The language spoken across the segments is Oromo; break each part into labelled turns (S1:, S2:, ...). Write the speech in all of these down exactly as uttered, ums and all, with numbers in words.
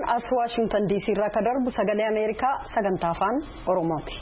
S1: as Washington D C irraa ka darbu sagalee Ameerikaa sagantaa afaan Oromooti.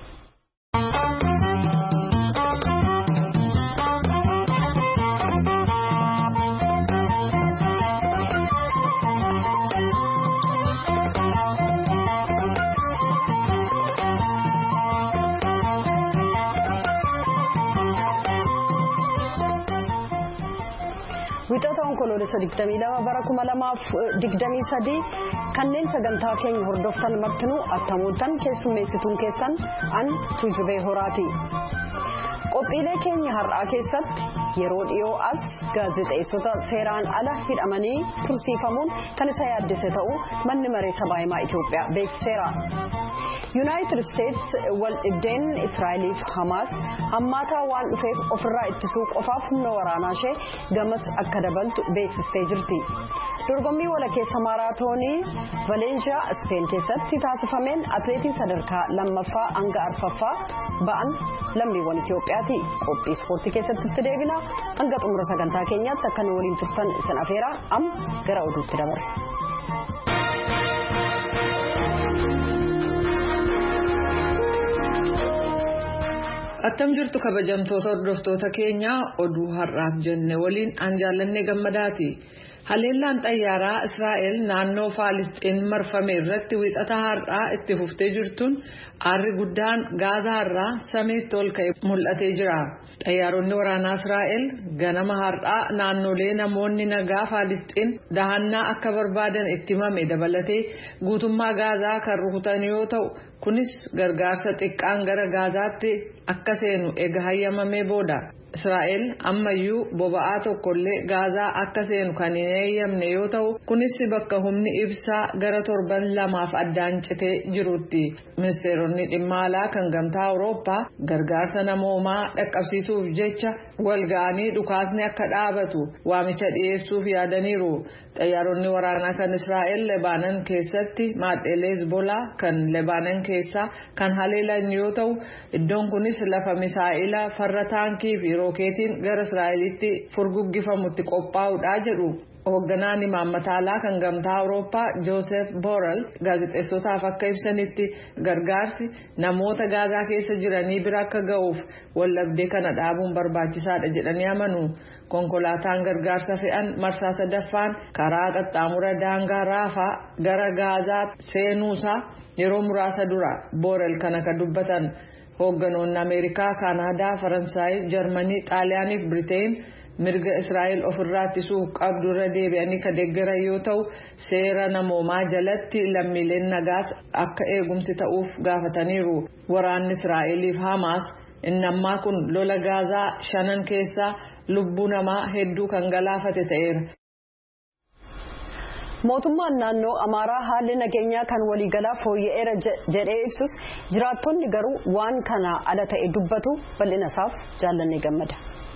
S1: Wixata onkoloolessa digdamii lama bara kuma lamaaf digdamii sadii kanneen sagantaa keenya hordoftan martinuu attamuutan keessummeessituun keessan an Tuujubee Horaati. Qophiilee keenya har'aa keessatti yeroo dhiyoo as gaazexeessota seeraan ala hidhamanii tursiifamuun kan isa yaaddese ta'uu manni maree sabaa himaa Itoophiyaa beeksiseera. United States wal dhibdeen Israa'eliif Hamas hammaataa waan dhufeef ofirraa ittisuu qofaaf humna waraanaa ishee gamas akka dabaltu beeksistee jirti. Dorgommii walakkeessa maaraatoonii Valeenshiyaa Speen keessatti taasifameen atleetiin sadarkaa lammaffaa hanga arfaffaa ba'an lammiiwwan Itoophiyaati. Qophii ispoortii keessatti itti deebina hanga xumura sagantaa keenyaatti akka nu waliin turtan isin afeera amma gara oduutti dabarra.
S2: Attam jirtu kabajamtoota hordoftoota keenya oduu har'aaf jenne waliin an jaallanne gammadaati. Haleellaan xayyaaraa Israa'el naannoo Faalisxiin marfame irratti wixata har'aa itti fuftee jirtuun aarri guddaan Gaazaa irraa samiitti ol ka'e mul'atee jira. Xayyaaronni waraanaa Israa'el ganama har'aa naannolee namoonni nagaa Faalisxiin dahannaa akka barbaadan itti himame dabalatee guutummaa Gaazaa kan rukutan yoo ta'u kunis gargaarsa xiqqaan gara Gaazaatti akka seenu eega hayyamamee booda. Israa'el ammayyuu boba'aa tokkollee Gaazaa akka seenu kan hin eeyyamne yoo ta'u kunis bakka humni ibsaa gara torban lamaaf addaan citee jirutti. Ministeeronni dhimma alaa kan gamtaa Awurooppaa gargaarsa namoomaa dhaqqabsiisuuf jecha wal ga'anii dhukaasni akka dhaabatu waamicha dhiyeessuuf yaadaniiru. Xayyaaronni waraanaa kan Israa'el Lebaanan keessatti maadheelee Hezbolaa kan Lebaanan keessaa kan haleelan yoo ta'u iddoon kunis lafa misaa'ila farra taankii fi rookeetiin gara Israa'elitti furguggifamutti qophaa'uudha jedhu. Hoogganaan imaammata alaa kan gamtaa Awurooppaa Joosef Borrell gaazexeessotaaf akka ibsanitti gargaarsi namoota Gaazaa keessa jiranii bira akka ga'uuf wallabdee kana dhaabuun barbaachisaadha jedhanii amanu. Konkolaataan gargaarsa fe'an marsaa sadaffaan karaa qaxxaamura daangaa Raafaa gara Gaazaa seenuusaa yeroo muraasa dura Borrell kana kan dubbatan. Hoogganoonni Ameerikaa, Kaanaadaa, Faransaay, Jarmanii, Xaaliyaanii fi Biriteen mirga Israa'el ofirraa ittisuuf qabdu irra deebi'anii ka deeggaran yoo ta'u seera namoomaa jalatti lammiileen nagaas akka eegumsi ta'uuf gaafataniiru. Waraanni Israa'eliif Hamaas inni ammaa kun lola Gaazaa shanan keessaa lubbuu namaa hedduu kan galaafate ta'eera.
S1: Mootummaan naannoo Amaaraa haalli nageenyaa kan waliigalaa fooyya'eera jedhee ibsus jiraattonni garuu waan kana ala ta'e dubbatu bal'inasaaf jaallannee gammada.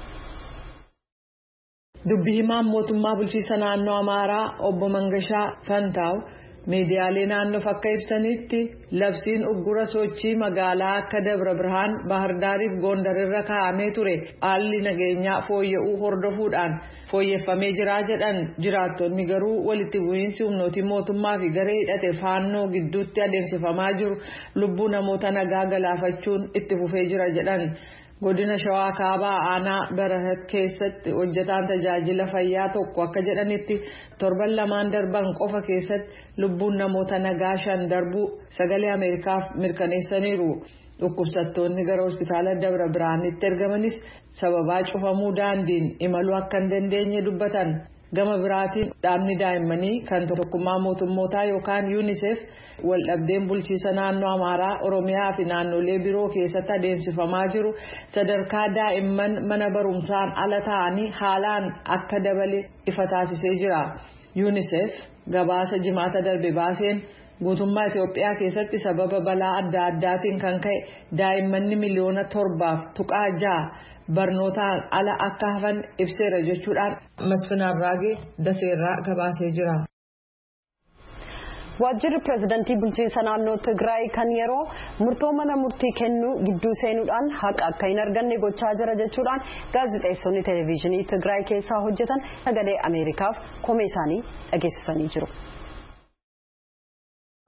S2: Dubbi himaan mootummaa bulchiisa naannoo Amaaraa obbo Mangashaa Fantaaw miidiyaalee naannoof akka ibsanitti labsiin uggura sochii magaalaa akka Dabra Birhaan, Baahirdaariif Gondar irra kaa'amee ture haalli nageenyaa fooyya'uu hordofuudhaan fooyyeffamee jira jedhan. Jiraattonni garuu walitti bu'iinsi humnootii mootummaa fi garee hidhate faannoo gidduutti adeemsifamaa jiru lubbuu namoota nagaa galaafachuun itti fufee jira jedhan. Godina Shawaa Kaabaa Aanaa Barahat keessatti hojjetaan tajaajila fayyaa tokko akka jedhanitti torban lamaan darban qofa keessatti lubbuun namoota nagaa shan darbuu sagalee Ameerikaaf mirkaneessaniiru. Dhukkubsattoonni gara hospitaala Dabra Birhaanitti ergamanis sababaa cufamuu daandiin imaluu akka hin dandeenye dubbatan. Gama biraatiin dhaabni daa'immanii kan tokkummaa mootummootaa yookaan UNICEF waldhabdeen bulchiisa naannoo Amaaraa, Oromiyaa fi naannolee biroo keessatti adeemsifamaa jiru sadarkaa daa'imman mana barumsaan ala ta'anii haalaan akka dabale ifa taasisee jira. UNICEF gabaasa jimaata darbe baaseen guutummaa Itoophiyaa keessatti sababa balaa adda addaatiin kan ka'e daa'immanni miliyoona torbaaf tuqaa ja'a barnootaan ala akka hafan ibseera jechuudhaan Masfinaa Raagee Daseerraa gabaasee jira.
S1: Waajjirri pirezidaantii bulchiinsa naannoo Tigraay kan yeroo murtoo mana murtii kennuu gidduu seenuudhaan haqa akka hin arganne gochaa jira jechuudhaan gaazexeessonni televezyiinii Tigraay keessaa hojjetan sagalee Ameerikaaf komee isaanii dhageessisanii jiru.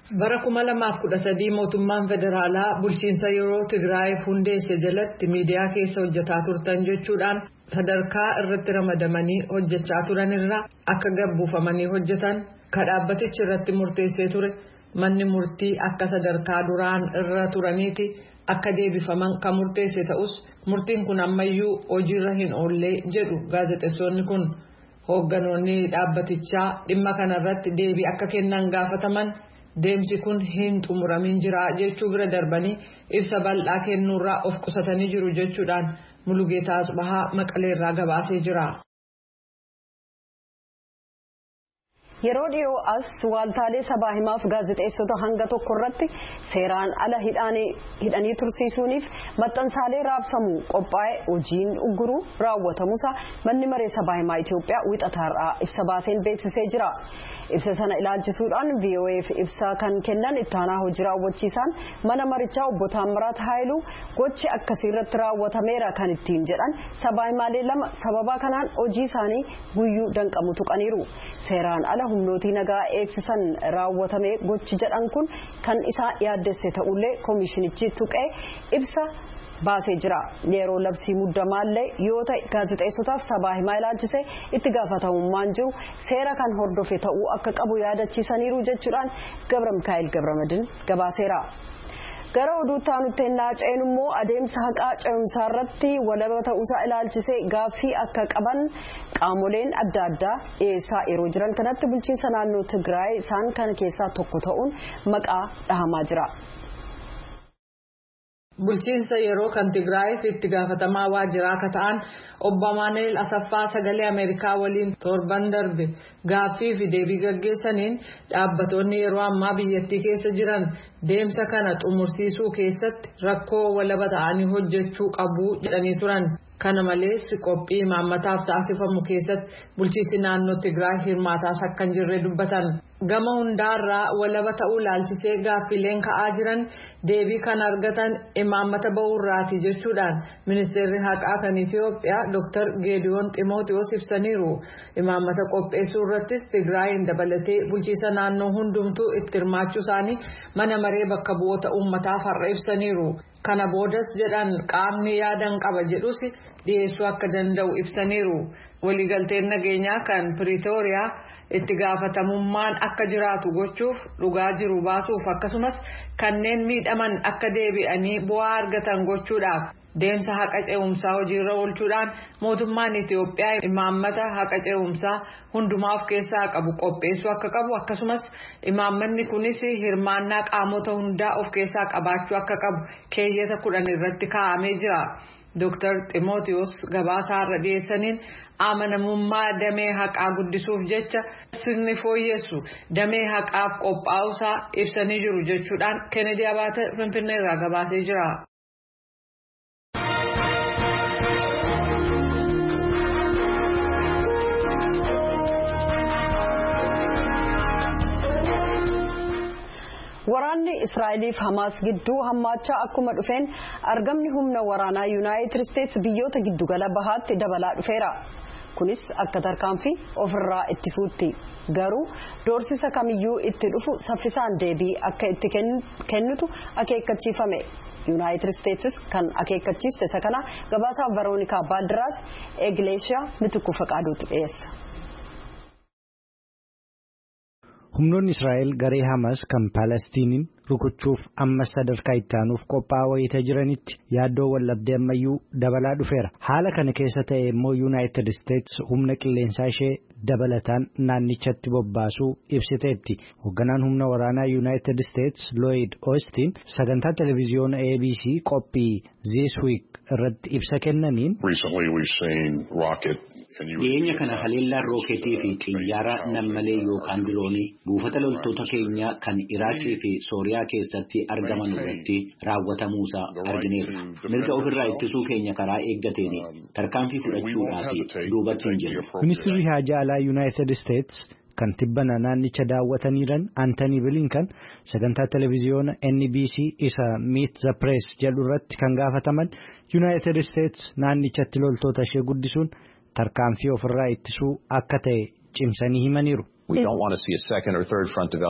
S2: Bara kuma lamaaf kudha sadii mootummaan federaalaa bulchiinsa yeroo Tigraayiif hundeesse jalatti miidiyaa keessa hojjetaa turtan jechuudhaan sadarkaa irratti ramadamanii hojjechaa turan irraa akka gabbuufamanii hojjetan ka dhaabbatichi irratti murteessee ture manni murtii akka sadarkaa duraan irra turaniiti akka deebifaman kan murteesse ta'us murtiin kun ammayyuu hojiirra hin oollee jedhu gaazexeessonni kun hoogganoonni dhaabbatichaa dhimma kanarratti deebii akka kennan gaafataman. Deemsi kun hin xumuramin jira jechuu bira darbanii ibsa bal'aa kennuurraa of qusatanii jiru jechuudhaan Mulugeetaa Asbahaa Maqaleerraa gabaasee jira.
S1: Yeroo dhiyoo as waaltaalee sabaa himaaf gaazexeessota hanga tokko irratti seeraan ala hidhanii tursiisuuniif maxxansaalee raabsamuu qophaa'e hojiin ugguruu raawwatamuusaa manni maree sabaa himaa Itoophiyaa wixataarraa ibsa baaseen beeksisee jira. Ibsa sana ilaalchisuudhaan V O F ibsa kan kennan ittaanaa hojii raawwachiisaan mana marichaa obbo Taammiraat Haayiluu gochi akkasii irratti raawwatameera kan ittiin jedhan sabaa himaalee lama sababa kanaan hojii isaanii guyyuu danqamu tuqaniiru. Seeraan ala humnootii nagaa eegsisan raawwatame gochi jedhan kun kan isaa yaaddesse ta'ullee koomishinichi tuqee ibsa baasee jira. Yeroo labsii muddamaallee yoo ta'e gaazexeessotaaf sabaa himaa ilaalchisee itti gaafatamummaan jiru seera kan hordofe ta'uu akka qabu yaadachiisaniiru jechuudhaan Gabra Mikaa'el Gabramadin gabaaseera. Gara oduutti aanutti naaceen immoo adeemsa haqaa ce'umsaa irratti walaba ta'uusaa ilaalchisee gaaffii akka qaban qaamoleen adda addaa dhiyeessaa yeroo jiran kanatti bulchiinsa naannoo Tigraay isaan kana keessaa tokko ta'uun maqaa dhahamaa jira.
S2: Bulchiinsa yeroo kan Tigraayiif itti gaafatamaa waajjiraa akka ta'an obbo Maaneel Asaffaa sagalee Ameerikaa waliin torban darbe gaaffii fi deebii gaggeessaniin dhaabbattoonni yeroo ammaa biyyattii keessa jiran deemsa kana xumursiisuu keessatti rakkoo walaba ta'anii hojjechuu qabu jedhanii turan. Kana malees qophii imaammataaf taasifamu keessatti bulchiinsi naannoo Tigraay hirmaataas akka hin jirre dubbatan. Gama hundaarraa walaba ta'uu ilaalchisee gaaffileen ka'aa jiran deebii kan argatan imaammata ba'uurraati jechuudhaan ministeerri haqaa kan Itoophiyaa Dr. Geediyoon Ximootiyoos ibsaniiru. Imaammata qopheessuu irrattis Tigraayin dabalatee bulchiinsa naannoo hundumtuu itti hirmaachuu isaanii mana maree bakka bu'oota uummataaf har'a ibsaniiru. Kana boodas jedhan qaamni yaadan qaba jedhus dhiyeessuu akka danda'u ibsaniiru. Waliigalteen nageenyaa kan Piriitooriyaa itti gaafatamummaan akka jiraatu gochuuf dhugaa jiru baasuuf akkasumas kanneen miidhaman akka deebi'anii bu'aa argatan gochuudhaaf deemsa haqa ce'umsaa hojiirra oolchuudhaan mootummaan Itoophiyaa imaammata haqa ce'umsaa hundumaa of keessaa qabu qopheessuu akka qabu akkasumas imaammanni kunis hirmaannaa qaamota hundaa of keessaa qabaachuu akka qabu keeyyata kudhan irratti kaa'amee jira. Dr. Ximootiyoos gabaasaa irra dhiyeessaniin amanamummaa damee haqaa guddisuuf jecha sirni fooyyessu damee haqaaf qophaa'uusaa ibsanii jiru jechuudhaan Kennedy Abaate Finfinnee irraa gabaasee jira.
S1: Waraanni Israa'eliif Hamaas gidduu hammaachaa akkuma dhufeen argamni humna waraanaa Yuunaayitid Isteetsi biyyoota giddugala bahaatti dabalaa dhufeera. Kunis akka tarkaanfii ofirraa ittisuutti. Garuu doorsisa kamiyyuu itti dhufu saffisaan deebii akka itti kennitu akeekkachiifame. Yuunaayitid Isteetsis kan akeekkachiiste isa kana gabaasaa Veroonikaa Baaldiraas Egleeshiyaa Mitikuu Faqaaduutu dhiyeessa.
S3: Humnoonni Israa'el garee Hamas kan Palestiiniin rukuchuuf ammas sadarkaa itti aanuuf qophaa'aa wayita jiranitti yaaddoo wallabdee ammayyuu dabalaa dhufeera. Haala kana keessa ta'e immoo Yuunaayitid Isteets humna qilleensaa ishee dabalataan naannichatti bobbaasuu ibsiteetti. Hoogganaan humna waraanaa Yuunaayitid Isteets Lloyd Austin sagantaa televiziyoona A B C qophii This Week irratti ibsa kennaniin
S4: dhiyeenya kana haleellaa rooketii fi xiyyaara nammalee yookaan diroonii buufata loltoota keenya kan Iraaqii fi Sooriyaa keessatti argaman irratti raawwatamuusaa argineerra. Mirga ofirraa ittisuu keenya karaa eeggateen tarkaanfii fudhachuudhaaf duubatti hin jirru.
S3: Ministeerri Haajaa Alaa Yuunaayitid Isteets kan tibbana naannicha daawwataniiran Antanii Bilinkan sagantaa televiziyoona N B C isa Meet the Press jedhu irratti kan gaafataman Yuunaayitid Isteets naannichatti loltoota ishee guddisuun tarkaanfii ofirraa ittisuu akka ta'e cimsanii himaniiru.
S5: We don't want to see a second or third front develop.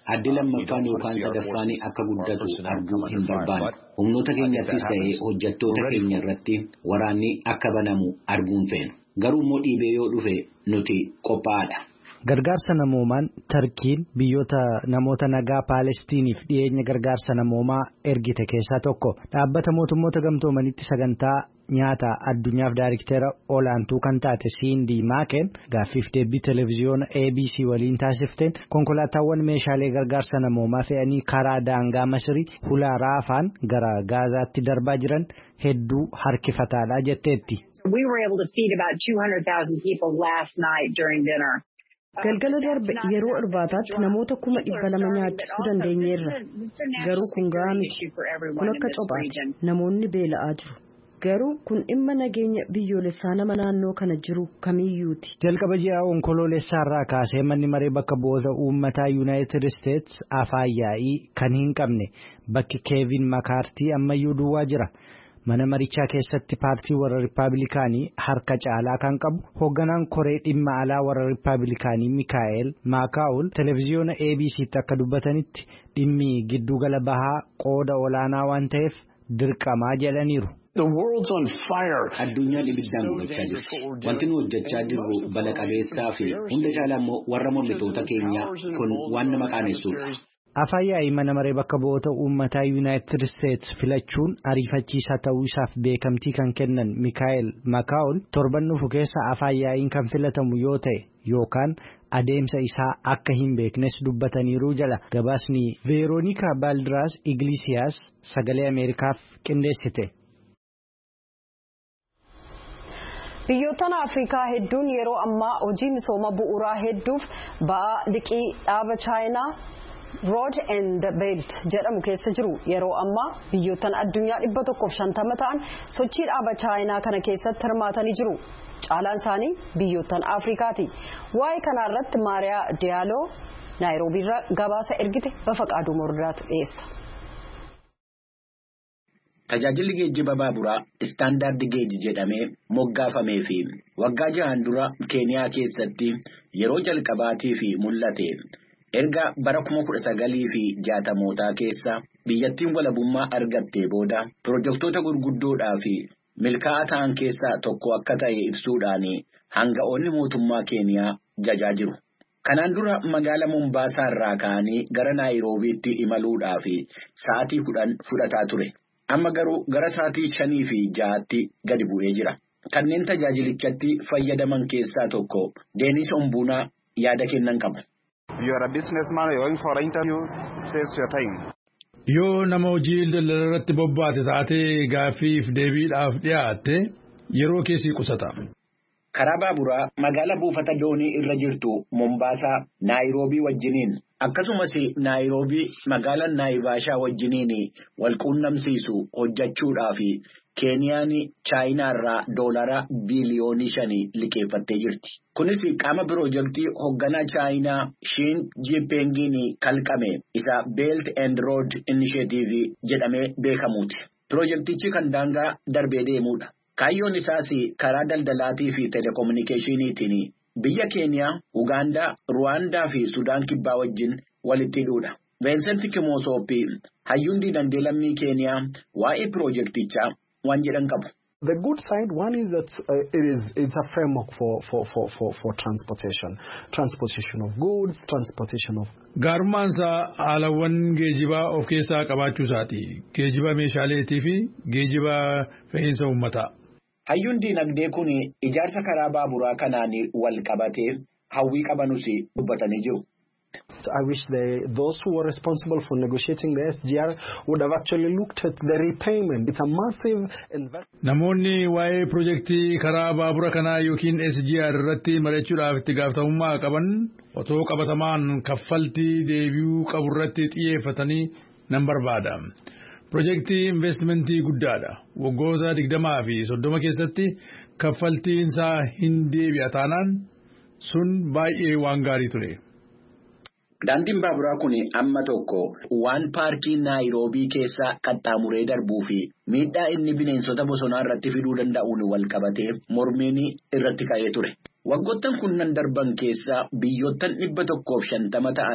S4: Addi lammaffaan yookaan sadaffaan akka guddatu arguu hin barbaannu. Humnoota keenyattis ta'ee hojjettoota keenya irratti waraanni akka banamu arguun feenu. Garuu immoo dhiibee yoo dhufe nuti qophaa'aadha.
S3: Gargaarsa namoomaan Tarkiin biyyoota namoota nagaa Paalestiniif dhiyeenya gargaarsa namoomaa ergite keessaa tokko. Dhaabbata mootummoota gamtoomanitti sagantaa nyaata addunyaaf daayirikteera olaantuu kan taate Siindii Maaken gaaffiif deebii televiziyoona A B C waliin taasifteen konkolaataawwan meeshaalee gargaarsa namoomaa fe'anii karaa daangaa Masirii hulaa Raafaan gara Gaazaatti darbaa jiran hedduu harkifataadha jetteetti.
S5: We were able to feed about two hundred thousand people last night during dinner.
S1: Galgala darbe yeroo irbaataatti namoota kuma dhibba lama nyaachisuu dandeenyeerra. Garuu kun gahaa miti. Kun akka cophaati. Namoonni beela'aa jiru. Garuu kun dhimma nageenya biyyoolessaa nama naannoo kana jiru kamiyyuuti.
S3: Jalqaba ji'a onkoloolessaarraa kaasee manni maree bakka bu'oota uummataa Yuunaayitid Isteets afaan yaa'ii kan hin qabne bakki Keevin Makaartii ammayyuu duwwaa jira. Mana marichaa keessatti paartii warra Rippaabilikaanii harka caalaa kan qabu hoogganaan koree dhimma alaa warra Rippaabilikaanii Mikaa'el Maakaa'ul televiziyoona A B C'tti akka dubbatanitti dhimmi giddugala bahaa qooda olaanaa waan ta'eef dirqamaa jedhaniiru.
S4: Addunyaan ibiddaan gubachaa jirti. Wanti nu hojjechaa jirru bala qabeessaa fi hunda caalaa immoo warra mormitoota keenyaa kun waan nama qaanessuudha.
S3: Afaan yaa'ii mana maree bakka bu'oota uummataa Yuunaayitid Isteets filachuun ariifachiisaa ta'uu isaaf beekamtii kan kennan Mikaa'el Maakaa'ul torban dhufu keessa afaan yaa'iin kan filatamu yoo ta'e yookaan adeemsa isaa akka hin beeknes dubbataniiru jala gabaasni Veeroonika Baaldiraas Iglesias sagalee Ameerikaaf qindeessite.
S1: Biyyoota Afrikaa hedduun yeroo ammaa hojii misooma bu'uuraa hedduuf ba'aa liqii dhaaba Chaayinaa Road and Belt jedhamu keessa jiru. Yeroo ammaa biyyoota addunyaa dhibba tokkoof shantama ta'an sochii dhaaba Chaayinaa kana keessatti hirmaatanii jiru. Caalaan isaanii biyyoota Afrikaati. Waa'ee kana irratti Maariyaa Diyaaloo Naayiroobiirraa gabaasa ergite Bafaqaaduu Mordaatu dhiyeessa.
S4: Tajaajilli geejjiba baaburaa istaandaard geejji jedhamee moggaafamee fi waggaa jahaan dura Keeniyaa keessatti yeroo jalqabaatii fi mul'ate. Erga bara kuma kudha sagalii fi jaatamootaa keessa biyyattiin walabummaa argattee booda pirojektoota gurguddoodhaa fi milkaa'aa ta'an keessaa tokko akka ta'e ibsuudhaan hanga'oonni mootummaa Keeniyaa jajaa jiru. Kanaan dura magaala Mombaasaa irraa ka'anii gara Naayiroobiitti imaluudhaa fi sa'aatii kudhan fudhataa ture. Amma garuu gara sa'aatii shanii fi ja'aatti gadi bu'ee jira. Kanneen tajaajilichatti fayyadaman keessaa tokko Deenis Ombuunaa yaada kennan qabu.
S6: You are a businessman, you're going for an interview, saves your time.
S7: Yoo nama hojii daldala irratti bobbaate taatee gaaffiif deebiidhaaf dhiyaatte yeroo keessi qusata.
S4: Karaa baaburaa magaala buufata doonii irra jirtu Mombaasaa Naayiroobii wajjiniin akkasumas Naayiroobii magaala Naayivaashaa wajjiniin wal quunnamsiisu hojjechuudhaaf Keeniyaan Chaayinaa irraa doolara biiliyoonii shanii liqeeffattee jirti. Kunis qaama pirojektii hoogganaa Chaayinaa Shiin Jinpingiin kalqame isa Belt and Road Initiative jedhamee beekamuuti. Pirojektichi kan daangaa darbee deemudha. Kaayyoon isaas karaa daldalaatii fi telekominikeeshiniitiin biyya Keeniyaa, Ugaandaa, Ruwaandaa fi Sudaan kibbaa wajjin walitti hidhuudha. Vincent Kimosoopi hayyuun dinagdee lammii Keeniyaa waa'ee pirojektichaa waan jedhan qabu.
S8: The good side, one is that uh, it is it's a framework for for for for for transportation, transportation of goods, transportation of.
S7: Gaarummaansa haalawwan geejibaa of keessaa qabaachuu isaati. Geejiba meeshaaleetii fi geejiba fe'iinsa uummataa.
S4: Hayyuun dinagdee kun ijaarsa karaa baaburaa kanaan wal qabatee hawwii qabanus dubbatanii jiru.
S8: I wish they, those who were responsible for negotiating the S G R would have actually looked at the repayment. It's a massive investment.
S7: Namoonni waa'ee projektii karaa baabura kanaa yookiin S G R irratti mari'achuudhaaf itti gaafatamummaa qaban otoo qabatamaan kaffaltii deebi'uu qabu irratti xiyyeeffatanii nan barbaada. Projektii investimentii guddaadha. Waggoota digdamaa fi soddoma keessatti kaffaltiinsaa hin deebi'a taanaan sun baay'ee waan gaarii ture.
S4: Daandiin baaburaa kun amma tokko waan paarkii Naayiroobii keessa qaxxaamuree darbuu fi miidhaa inni bineensota bosonaa irratti fiduu danda'uun wal qabatee mormiin irratti ka'ee ture. Waggoottan kunnan darban keessa biyyoottan dhibba tokkoof shantama ta'an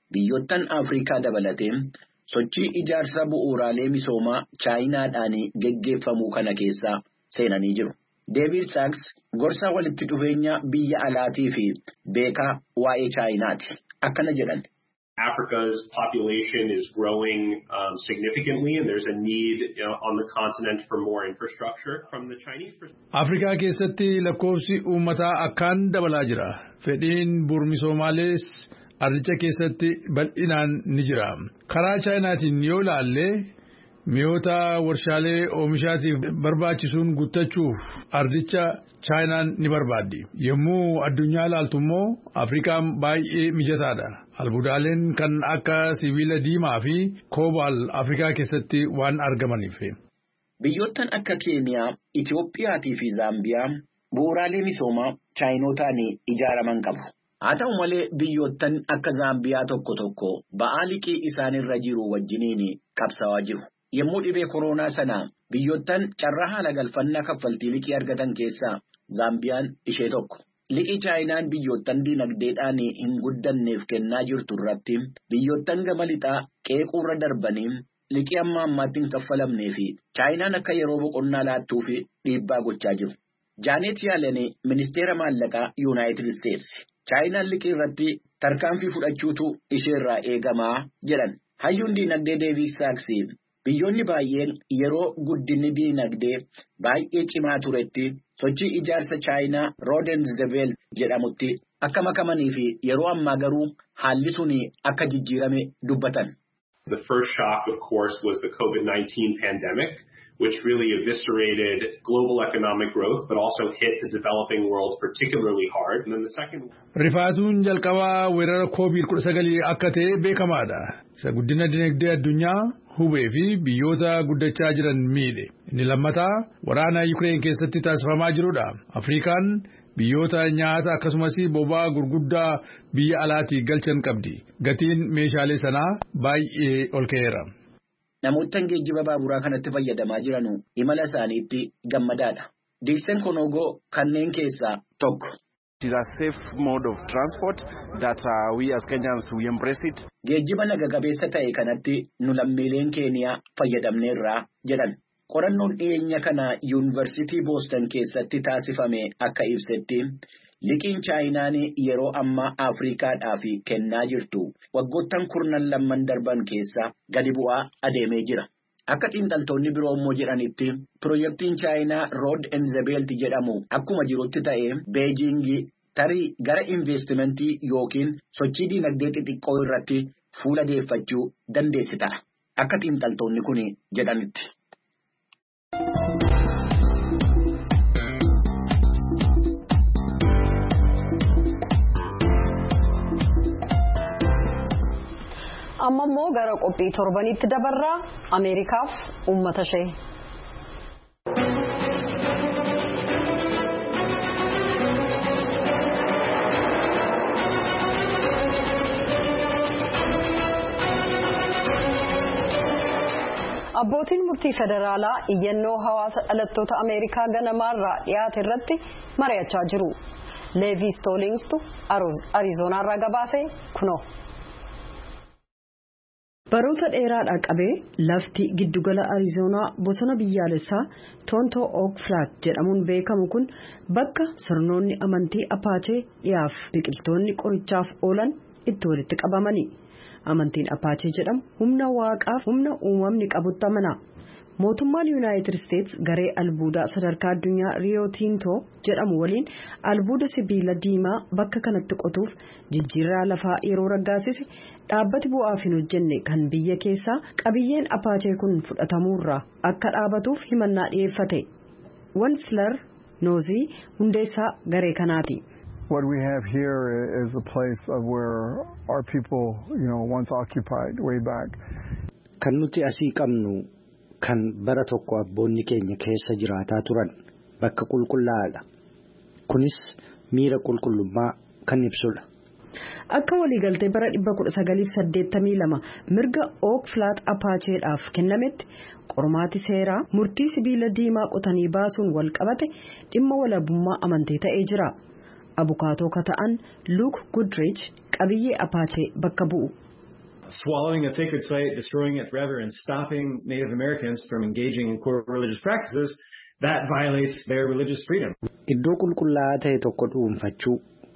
S4: Biyyoottan Afrikaa dabalatee sochii ijaarsa bu'uuraalee misoomaa Chaayinaadhaan geggeeffamuu kana keessaa seenanii jiru. David Sachs gorsa walitti dhufeenya biyya alaatii fi beekaa waa'ee Chaayinaati. Akkana jedhan.
S9: Africa's population is growing um, significantly, and there's a need you know, on the continent for more infrastructure. From the Chinese perspective,
S7: Afrikaa keessatti lakkoofsi uummataa akkaan dabalaa jira. Fedhiin bu'uuraalee ardicha keessatti bal'inaan ni jira. Karaa Chaayinaatiin yoo ilaalle mi'oota warshaalee oomishaatiif barbaachisuun guuttachuuf ardicha Chaayinaan ni barbaaddi. Yommuu addunyaa ilaaltu immoo Afrikaan baay'ee mijataadha. Albuudaaleen kan akka sibiila diimaa fi koobaal Afrikaa keessatti waan argamaniif.
S4: Biyyoottan akka Keeniyaa, Itiyoophiyaatii fi Zaambiyaa bu'uuraalee misoomaa Chaayinootaan ijaaraman qabu. Haa ta'u malee biyyoottan akka Zaambiyaa tokko tokko ba'aa liqii isaanirra jiru wajjiniin qabsaawaa jiru. Yommuu dhibee koronaa sana biyyoottan carraa haala galfannaa kaffaltii liqii argatan keessaa Zaambiyaan ishee tokko. Liqii Chaayinaan biyyoottan dinagdeedhaan hin guddanneef kennaa jirtu irratti biyyoottan gama lixaa qeequurra darbanii liqii amma ammaatti hin kaffalamnee fi Chaayinaan akka yeroo boqonnaa laattuu fi dhiibbaa gochaa jiru. Jaanet Yaalanii ministeera maallaqaa Yuunaayitid Isteetsi. Chaayinaan liqii irratti tarkaanfii fudhachuutu isheerraa eegamaa jedhan. Hayyuun dinagdee David Sachs biyyoonni baay'een yeroo guddinni dinagdee baay'ee cimaa turetti sochii ijaarsa Chaayinaa Rodensdebel jedhamutti akka makamanii fi yeroo ammaa garuu haalli sun akka jijjiirame dubbatan.
S9: The first shock, of course, was the COVID nineteen pandemic, which really eviscerated global economic growth, but also hit the developing world particularly hard. And then the second...
S7: Rifaatuun jalqabaa weerara koovid kudha sagal akka ta'e beekamaadha. Isa guddina dinagdee addunyaa hubee fi biyyoota guddachaa jiran miidhe. Inni lammataa waraana Yuukireen keessatti taasifamaa jirudha. Afrikaan biyyoota nyaata akkasumas boba'aa gurguddaa biyya alaatii galchan qabdi. Gatiin meeshaalee sanaa baay'ee ol ka'eera.
S4: Namoota geejjiba baaburaa kanatti fayyadamaa jiranu imala isaaniitti gammadaadha. Diiksen Konogoo kanneen keessaa tokko.
S6: It is a safe mode of transport that uh, we as Kenyans we embrace it.
S4: Geejjiba naga qabeessa ta'e kanatti nu lammiileen Keeniyaa fayyadamneerraa jedhan. Qorannoon dhiyeenya kana Yuunivarsiitii Booston keessatti taasifame akka ibsetti liqiin Chaayinaan yeroo ammaa Afrikaadhaaf kennaa jirtu waggoottan kurnan lamman darban keessa gadi bu'aa adeemee jira. Akka xiinxaltoonni biroo immoo jedhanitti piroojeektiin Chaayinaa Rodensdebel jedhamu akkuma jirutti ta'ee Beijing tarii gara investimentii yookiin sochii dinagdee xixiqqoo irratti fuula deeffachuu dandeessi ta'a. Akka xiinxaltoonni kun jedhanitti.
S1: Amma immoo gara qophii torbanitti dabarraa Ameerikaaf uummata ishee. Abbootiin murtii federaalaa iyyannoo hawaasa dhalattoota Ameerikaa ganamaarraa dhiyaate irratti mari'achaa jiru. Leevi Stoolingstu Ariizoonaarraa gabaasee kunoo. Baroota dheeraadhaa qabee lafti giddugala Ariizoonaa bosona biyyaalessaa Tonto Oak Flat jedhamuun beekamu kun bakka sirnoonni amantii Apaachee dhiyaaf biqiltoonni qorichaaf oolan itti walitti qabamani. Amantiin Apaachee jedhamu humna waaqaaf humna uumamni qabutti amana. Mootummaan Yuunaayitid Isteets garee albuudaa sadarkaa addunyaa Rio Tinto jedhamu waliin albuuda sibiila diimaa bakka kanatti qotuuf jijjiirraa lafaa yeroo raggaasise dhaabbati bu'aaf hin hojjenne kan biyya keessaa qabiyyeen Apaachee kun fudhatamuurraa akka dhaabatuuf himannaa dhiyeeffate. Wansler Noozii hundeessaa garee kanaati.
S10: What we have here is a place of where our people, you know, once occupied way back.
S3: Kan nuti asii qabnu kan bara tokko abboonni keenya keessa jiraataa turan bakka qulqullaa'aadha. Kunis miira qulqullummaa kan ibsudha.
S1: Akka waliigaltee bara dhibba kudha sagaliif saddeettamii lama mirga Oak Flat Apaacheedhaaf kennametti qormaati seeraa murtii sibiila diimaa qotanii baasuun wal qabate dhimma walabummaa amantii ta'ee jira. Abukaatoo ka ta'an Luke Goodrich qabiyyee Apaachee bakka bu'u.
S11: swallowing a sacred site, destroying it forever, and stopping Native Americans from engaging in core religious practices, that violates their religious freedom.
S3: Iddoo qulqullaa'aa ta'e tokko dhuunfachuu,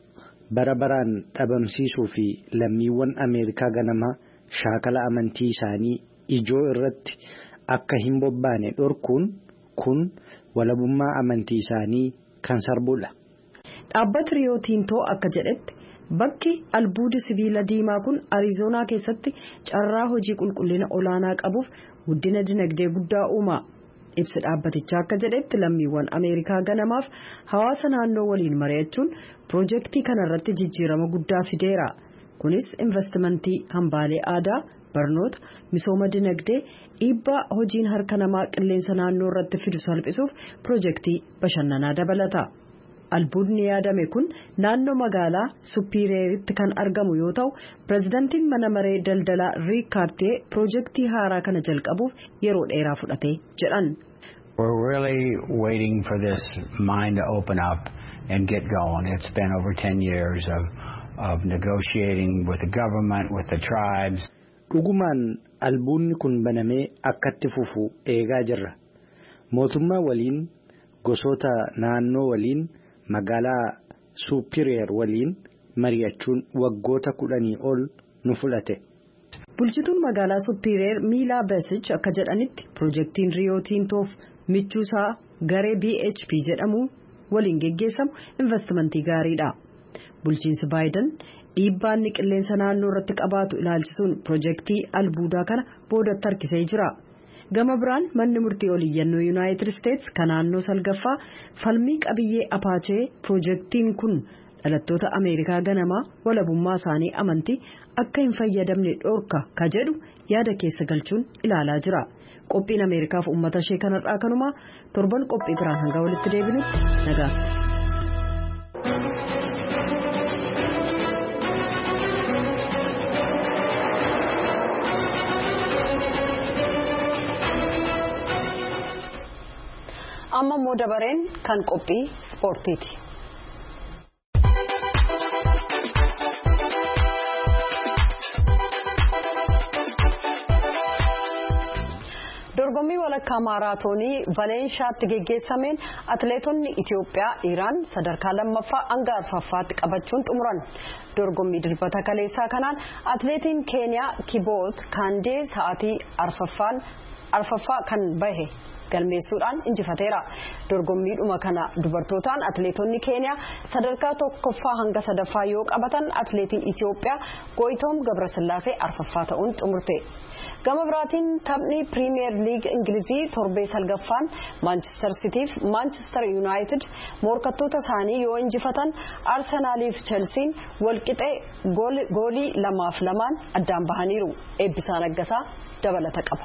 S3: bara baraan dhabamsiisuu fi lammiiwwan Ameerikaa ganamaa shaakala amantii isaanii ijoo irratti akka hin bobbaane dhorkuun kun walabummaa amantii isaanii kan sarbudha.
S1: Dhaabbati Riyoo Tiintoo akka jedhetti bakki albuudi sibiila diimaa kun Arizoonaa keessatti carraa hojii qulqullina olaanaa qabuuf guddina dinagdee guddaa uuma. Ibsi dhaabbatichaa akka jedhetti lammiiwwan Ameerikaa ganamaaf hawaasa naannoo waliin mari'achuun piroojeektii kanarratti jijjiirama guddaa fideera. Kunis investimentii hambaalee aadaa, barnoota, misooma dinagdee, dhiibbaa hojiin harka namaa qilleensa naannoo irratti fidu salphisuuf piroojeektii bashannanaa dabalata. Albuudni yaadame kun naannoo magaalaa Suppiireeritti kan argamu yoo ta'u, pireezidantiin mana maree daldalaa Riik Kaartee piroojeektii haaraa kana jalqabuuf yeroo dheeraa fudhate jedhan.
S12: We're really waiting for this mine to open up and get going. It's been over ten years of of negotiating with the government, with the tribes.
S3: Dhugumaan albuudni kun banamee akkatti fufu eegaa jirra. Mootummaa waliin, gosoota naannoo waliin, magaalaa Suppiireer waliin mari'achuun waggoota kudhanii ol nu fudhate.
S1: Bulchituun magaalaa Suppiireer Miilaa Beesich akka jedhanitti piroojeektiin Riyoo Tiintoof michuusaa garee B H P jedhamu waliin geggeessamu investimentii gaariidha. Bulchiinsi Baayiden dhiibbaan qilleensa naannoo irratti qabaatu ilaalchisuun piroojeektii albuudaa kana boodatti harkisee jira. Gama biraan manni murtii oliyyannoo Yuunaayitid Isteets kan naannoo salgaffaa falmii qabiyyee apaachee piroojeektiin kun dhalattoota Ameerikaa ganamaa walabummaa isaanii amantii akka hin fayyadamne dhorka ka jedhu yaada keessa galchuun ilaalaa jira. Qophiin Ameerikaaf uummata ishee kanarraa kanumaa torban qophii biraan hanga walitti deebinutti nagaatti. Amma immoo dabareen kan qophii ispoortiiti. Dorgommii walakkaa maaraatoonii Valeenshaatti geggeessameen atileetonni Itiyoophiyaa Iraan sadarkaa lammaffaa hanga arfaffaatti qabachuun xumuran. Dorgommii dilbata kaleessaa kanaan atileetiin Keeniyaa Kiboot Kaandee sa'aatii arfaffaan arfaffaa kan bahe galmeessuudhaan injifateera. Dorgommiidhuma kana dubartootaan atileetonni Keeniyaa sadarkaa tokkoffaa hanga sadaffaa yoo qabatan atileetiin Itiyoophiyaa Gooyitoom Gabrasillaasee arfaffaa ta'uun xumurte. Gama biraatiin taphni Piriimiyer Liig Ingilizii torbee salgaffaan Maanchister Siitiif Maanchister Yuunaayitid morkattoota isaanii yoo injifatan Arsenaaliif Chelsiin walqixee goolii lamaaf lamaan addaan bahaniiru. Eebbisaa Naggasaa dabalata qaba.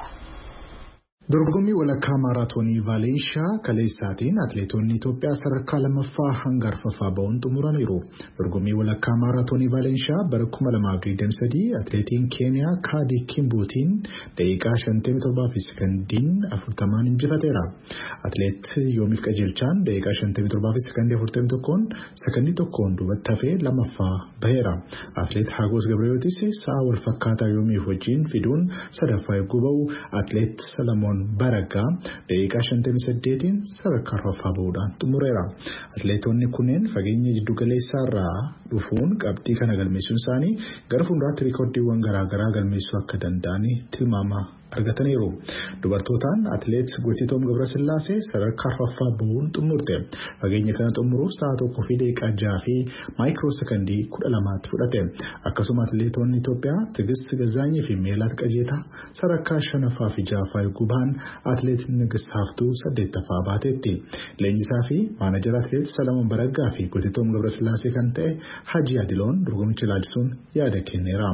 S13: Dorgommii walakkaa maaraatoonii Valeenshaa kaleessaatiin atileetonni Itoophiyaa sadarkaa lammaffaa hanga arfaffaa ba'uun xumuraniiru. Dorgommii walakkaa maaraatoonii Valeenshaa bara kuma lamaaf digdamii sadii atileetiin Keeniyaa Kaadii Kimbuutiin daqiiqaa shantamii torbaa fi sekondiin afurtamaan injifateera. Atileet Yoomiif Qajeelchaan daqiiqaa shantamii torbaa fi sekondii afurtamii tokkoon sekondii tokkoon duubatti hafee lammaffaa baheera. Atileet Hagos Gabriyootis sa'a wal fakkaataa Yoomiif wajjin fiduun sadaffaa eeguu ba'u. Atileet Salamoon Baragaa daqiiqaa shantamii saddeetiin sadarkaa arfaffaa bahuudhaan xumureera. Atileetonni kunneen fageenya jiddu galeessaa irraa dhufuun qabxii kana galmeessuun isaanii gara fuulduraatti riikoordiiwwan garaagaraa galmeessuu akka danda'an tilmaama argataniiru. Dubartootaan atileet Gooyitoom Gabrasillaasee sadarkaa arfaffaa bahuun xumurte. Fageenya kana xumuruuf sa'a tokkoo fi daqiiqaa jaha fi maayikiroo sekondii kudha lamaatti fudhate. Akkasuma atileetonni Itoophiyaa Tigist Gazaanyii fi Meelaat Qajeetaa sadarkaa shanaffaa fi jahaffaa eeguu bahan atileet Nigist Haftuu saddeettaffaa baateetti. Leenjisaa fi maanajara atileet Salamoon Baraggaa fi Gooyitoom Gabrasillaasee kan ta'e Haji Adiloon dorgommicha ilaalchisuun yaada kenneera.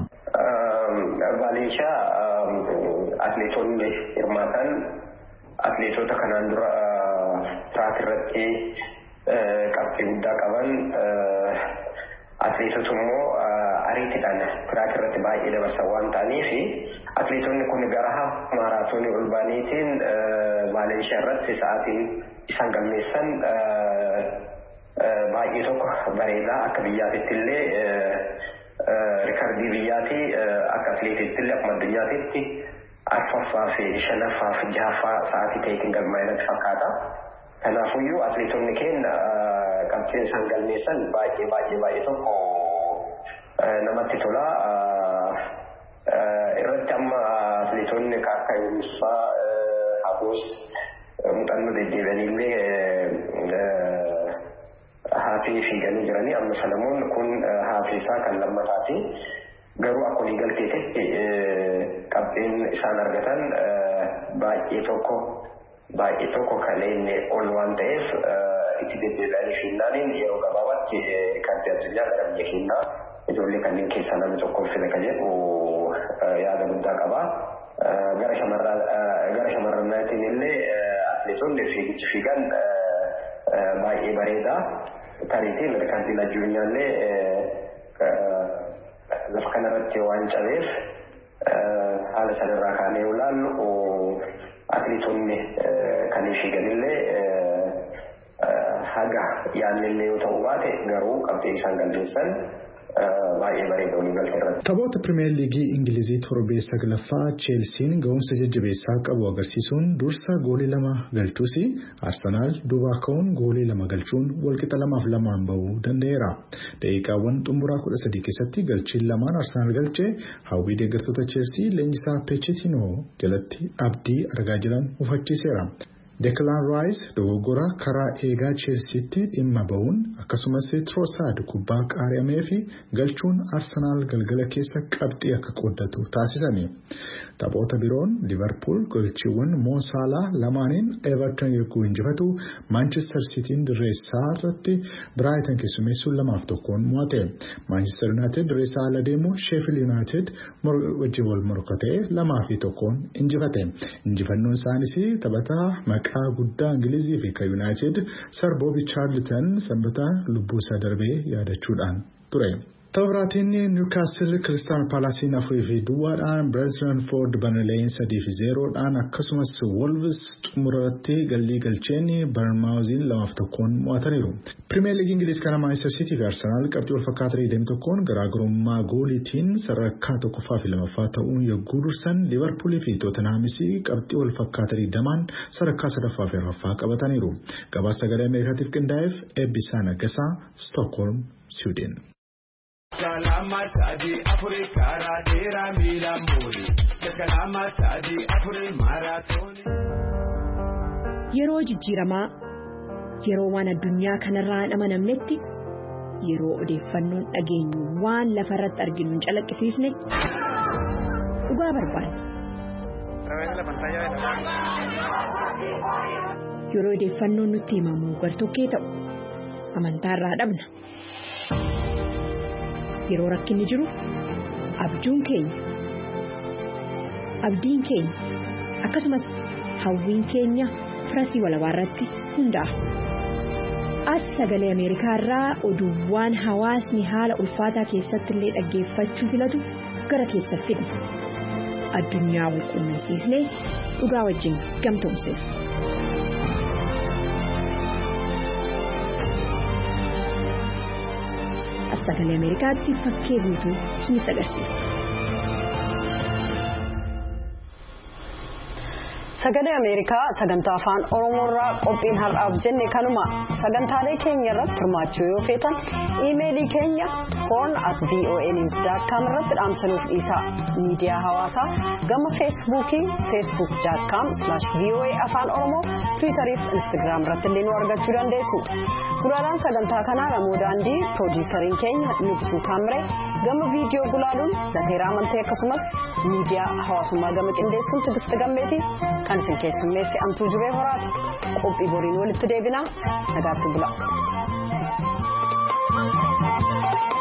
S14: Atileetonni hirmaatan atileetota kanaan dura tiraak irratti qabxii guddaa qaban atileetota immoo ariitiidhaan tiraak irratti baay'ee dabarsan waan ta'aniif atileetonni kun gara maaraatoonii ol baaniitiin Valeenshaa irratti sa'aatiin isaan galmeessan baay'ee tokko bareedaa akka biyyaatitti illee rikardii biyyaati akka atleetiitti illee akkuma addunyaatitti arfaffaa fi shanaffaa fi jahaffaa sa'aatii ta'eetiin galmaa'inatti fakkaata. Kanaafuyyuu atleetonni keenya qabxiin isaan galmeessan baay'ee baay'ee baay'ee tokko namatti tola. Irratti amma atleetonni akka Yunusaa Hagoos muuxannoo deddeebi'anillee haafii fiiganii jiranii amma Salamoon kun haafii isaa kan lammataati. Garuu akka waliigalteetti qabxiin isaan argatan baay'ee tokko baay'ee tokko kan inni ol waan ta'eef itti deddeebi'anii fiinnaaniin yeroo gabaabaatti rikardii addunyaa gara biyya keenyaa ijoollee kanneen keessaa namni tokko fila kan jedhu yaada guddaa qaba. Gara shamarraniitiin illee atleetonni fiigichi fiigan baay'ee bareeda. Tariitiin rikardii addunyaallee lafa kanarratti waan cabeef haala sanarraa kaanee ilaallu atleetonni kan fiiganillee haga yaallillee yoo ta'u baate garuu qabxii isaan galmeessan baay'ee bareeda waliigaltee irratti.
S13: Taphoota Pirimeer Liigii Ingilizii torbee saglaffaa Cheelsiin ga'umsa jajjabeessaa qabu agarsiisuun dursa goolii lama galchuusi Arsenaal duubaa ka'uun goolii lama galchuun walqixa lamaaf lamaan bahuu danda'eera. Daqiiqaawwan xumuraa kudha sadii keessatti galchiin lamaan Arsenaal galchee hawwii deeggartoota Cheelsii leenjisaa Pochettino jalatti abdii argaa jiran hufachiiseera. Declan Rice dogoggora karaa eegaa Chelseatti dhimma ba'uun akkasumas Trossard kubbaa qaari'amee fi galchuun Arsenaal galgala keessa qabxii akka qooddatu taasisani. Taphoota biroon Liverpool golchiiwwan Mo Salah lamaaniin Everton yeroo injifatu Manchester Cityin dirree isaa irratti Brighton keessummeessuun lamaaf tokkoon mo'ate. Manchester United dirree isaa ala deemu Sheffield United wajjin wal morkatee lamaa fi tokkoon injifate. Injifannoon isaanis taphataa maqaa guddaa Ingilizii fi kan United Sir Bobby Charlton sanbata lubbuu isaa darbee yaadachuudhaan ture. Taphaatiin Newcastle Crystal Palace afurii fi duwwaadhaan Brentford Burnley sadii fi zeeroodhaan akkasumas Wolves xumuratti galii galcheen Bournemouth lamaaf tokkoon mo'ataniiru. Premier League Ingiliz kana Manchester City fi Arsenal qabxii wal fakkaataa digdamii tokkoon garaagarummaa gooliitiin sadarkaa tokkoffaa fi lamaffaa ta'uun yogguu dursan Liverpool fi Tottenham qabxii wal fakkaataa digdamaan sadarkaa sadaffaa fi arfaffaa qabataniiru. Gabaasa sagalee Ameerikaatiif qindaa'eef Eebbisaa Naggasaa, Stockholm, Sweden. Kalama sadi Afrika radera milamuri. Kalama sadi Afrika maratoni.
S15: Yeroo jijjiiramaa, yeroo waan addunyaa kanarraa hin amanamnetti, yeroo odeeffannoon dhageenyu waan lafarratti arginu hin calaqqisiisne, dhugaa barbaanna. Yeroo odeeffannoon nutti himamu gartokkee ta'u, amantaarraa dhabna. Yeroo rakkinni jiru abjuun keenya abdiin keenya akkasumas hawwiin keenya firasii walabaarratti hundaa'a. As sagalee Ameerikaa irraa oduuwwan hawaasni haala ulfaataa keessatti illee dhaggeeffachuu filatu gara keessatti fidna. Addunyaa wal quunnamsiisnee dhugaa wajjin gamtoomsina. Sagalee Ameerikaatti fakkee guutuu isinitti agarsiisa.
S1: Sagalee Ameerikaa sagantaa afaan Oromoorraa qophiin har'aaf jenne kanuma. Sagantaalee keenya irratti hirmaachuu yoo feetan iimeelii keenya horn at v o a news dot com irratti dhaamsanuuf dhiisaa. Miidiyaa hawaasaa gama feesbuukii facebook dot com slash v o a afaan oromoo tiwiitarii fi instagram irratti illee nu argachuu dandeessu. Gulaalaan sagantaa kanaa Ramoo Daandii, piroodiisariin keenya Nugusu Taamree, gama viidiyoo gulaaluun Lateeraa Amantee akkasumas miidiyaa hawaasummaa gama qindeessuun Tigist Gammeetii kan isin keessummeessi Antuu Jibee Horaati. Qophii boriin walitti deebinaa nagaatti bula.